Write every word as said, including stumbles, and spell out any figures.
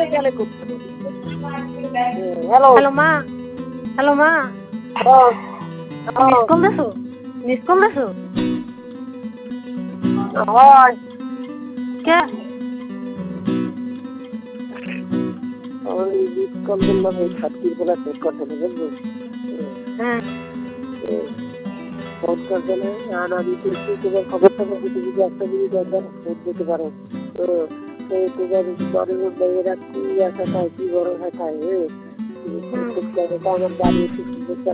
hello hello মা hello মা miss call দিছো মিস কল দিছো হয় কে ওই মিস কল দিলাম এই ছাত্রীর বলে চেক করতে হবে বুঝলি হ্যাঁ ফোন করতে না আর আমি তো তোমার খবর টবর যদি যদি একটা যদি দরকার ফোন দিতে পারো তো তোমার বাড়ির মধ্যে এরা কি আশা পায় কি বড় আশা পায় হ্যাঁ আমার বাড়ি একটু সুন্দর